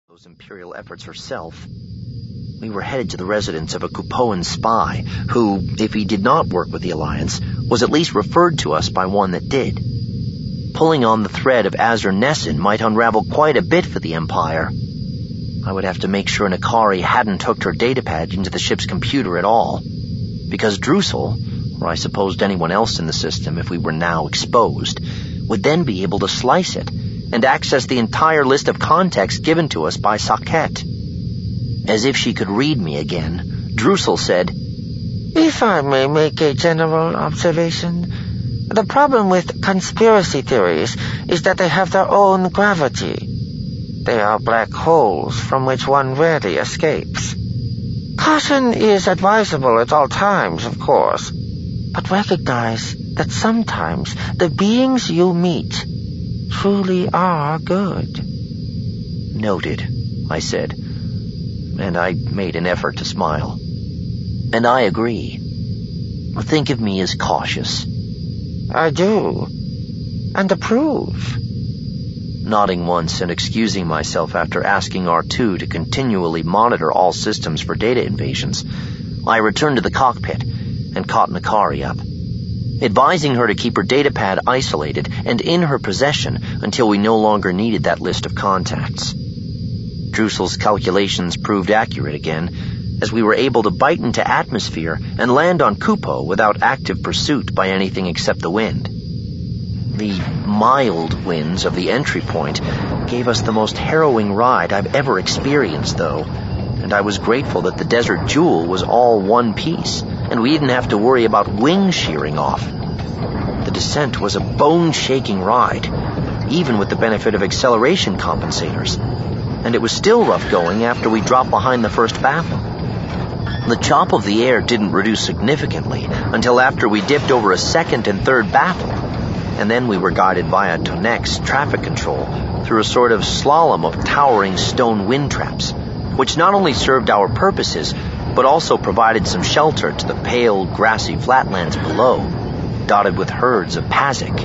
those imperial efforts herself. We were headed to the residence of a Kupoan spy who, if he did not work with the Alliance, was at least referred to us by one that did. Pulling on the thread of Azur Nessun might unravel quite a bit for the Empire. I would have to make sure N'Kari hadn't hooked her datapad into the ship's computer at all, because Drusel, or I supposed anyone else in the system if we were now exposed, would then be able to slice it and access the entire list of contacts given to us by Saket. As if she could read me again, Drusel said, "If I may make a general observation, the problem with conspiracy theories is that they have their own gravity. They are black holes from which one rarely escapes. Caution is advisable at all times, of course, but recognize that sometimes the beings you meet truly are good." "Noted," I said, and I made an effort to smile. "And I agree. Think of me as cautious." "I do, and approve." Nodding once and excusing myself after asking R2 to continually monitor all systems for data invasions, I returned to the cockpit and caught N'Kari up, advising her to keep her datapad isolated and in her possession until we no longer needed that list of contacts. Drusel's calculations proved accurate again, as we were able to bite into atmosphere and land on Kupo without active pursuit by anything except the wind. The mild winds of the entry point gave us the most harrowing ride I've ever experienced, though, and I was grateful that the Desert Jewel was all one piece, and we didn't have to worry about wings shearing off. The descent was a bone-shaking ride, even with the benefit of acceleration compensators, and it was still rough going after we dropped behind the first baffle. The chop of the air didn't reduce significantly until after we dipped over a second and third baffle, and then we were guided via Tonek's traffic control through a sort of slalom of towering stone wind traps, which not only served our purposes, but also provided some shelter to the pale, grassy flatlands below, dotted with herds of Pazik.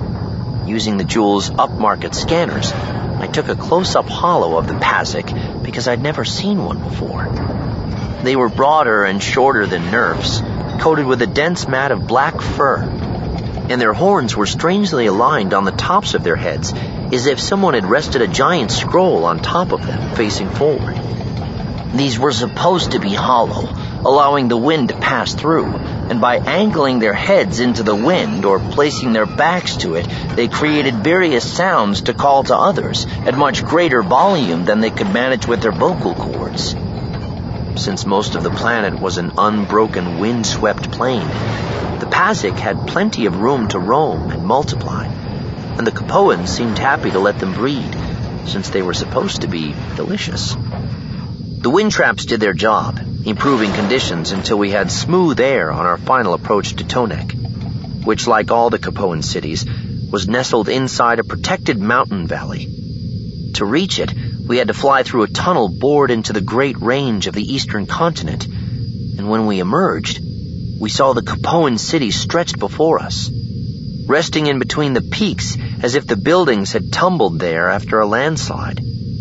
Using the Jewel's upmarket scanners, I took a close-up holo of the Pazik because I'd never seen one before. They were broader and shorter than Nerfs, coated with a dense mat of black fur, and their horns were strangely aligned on the tops of their heads, as if someone had rested a giant scroll on top of them, facing forward. These were supposed to be hollow, allowing the wind to pass through, and by angling their heads into the wind or placing their backs to it, they created various sounds to call to others at much greater volume than they could manage with their vocal cords. Since most of the planet was an unbroken wind-swept plain, the Pazik had plenty of room to roam and multiply, and the Kupoans seemed happy to let them breed, since they were supposed to be delicious. The wind traps did their job, improving conditions until we had smooth air on our final approach to Tonek, which, like all the Kupoan cities, was nestled inside a protected mountain valley. To reach it, we had to fly through a tunnel bored into the Great Range of the eastern continent, and when we emerged, we saw the Kupoan city stretched before us, resting in between the peaks as if the buildings had tumbled there after a landslide.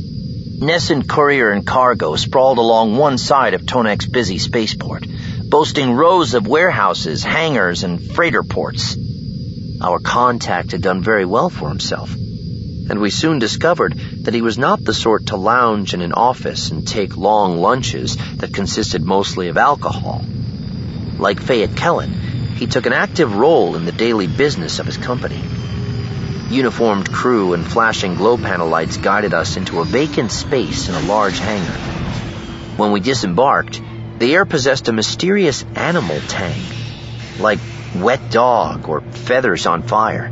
Nessun Courier and Cargo sprawled along one side of Tonek's busy spaceport, boasting rows of warehouses, hangars, and freighter ports. Our contact had done very well for himself, and we soon discovered that he was not the sort to lounge in an office and take long lunches that consisted mostly of alcohol. Like Fayette Kellen, he took an active role in the daily business of his company. Uniformed crew and flashing glow panel lights guided us into a vacant space in a large hangar. When we disembarked, the air possessed a mysterious animal tang, like wet dog or feathers on fire.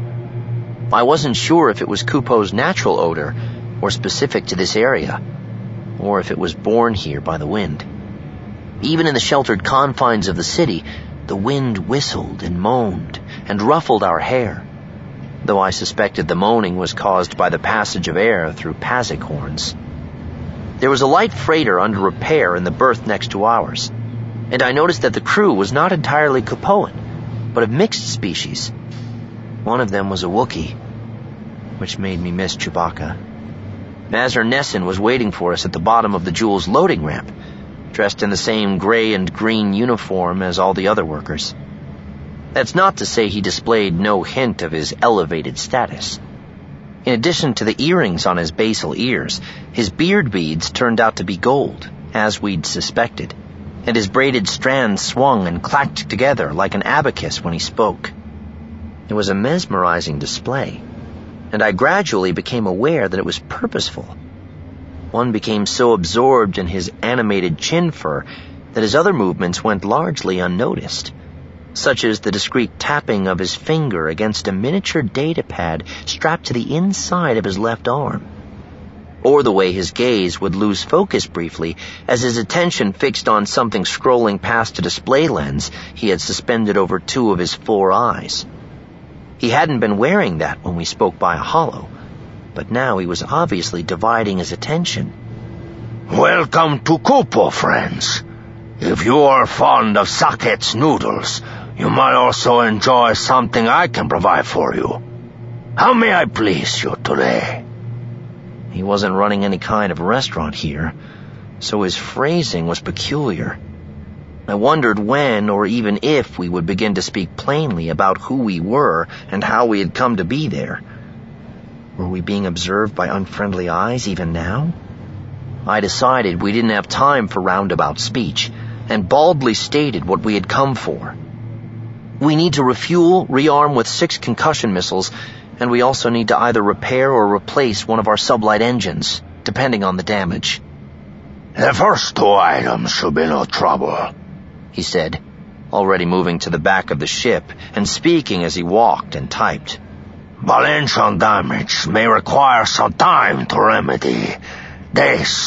I wasn't sure if it was Kupo's natural odor or specific to this area, or if it was born here by the wind. Even in the sheltered confines of the city, the wind whistled and moaned and ruffled our hair, though I suspected the moaning was caused by the passage of air through Pazik horns. There was a light freighter under repair in the berth next to ours, and I noticed that the crew was not entirely Kupoan, but of mixed species. One of them was a Wookiee, which made me miss Chewbacca. Mazur Nesson was waiting for us at the bottom of the Jules loading ramp, dressed in the same gray and green uniform as all the other workers. That's not to say he displayed no hint of his elevated status. In addition to the earrings on his basal ears, his beard beads turned out to be gold, as we'd suspected, and his braided strands swung and clacked together like an abacus when he spoke. It was a mesmerizing display, and I gradually became aware that it was purposeful. One became so absorbed in his animated chin fur that his other movements went largely unnoticed, such as the discreet tapping of his finger against a miniature data pad strapped to the inside of his left arm, or the way his gaze would lose focus briefly as his attention fixed on something scrolling past a display lens he had suspended over 2 of his 4 eyes. He hadn't been wearing that when we spoke by a holo, but now he was obviously dividing his attention. Welcome to Kupo, friends. If you are fond of Saket's noodles, you might also enjoy something I can provide for you. How may I please you today? He wasn't running any kind of restaurant here, so his phrasing was peculiar. I wondered when or even if we would begin to speak plainly about who we were and how we had come to be there. Were we being observed by unfriendly eyes even now? I decided we didn't have time for roundabout speech, and baldly stated what we had come for. We need to refuel, rearm with 6 concussion missiles, and we also need to either repair or replace one of our sublight engines, depending on the damage. The first 2 items should be no trouble, he said, already moving to the back of the ship and speaking as he walked and typed. But engine damage may require some time to remedy. Days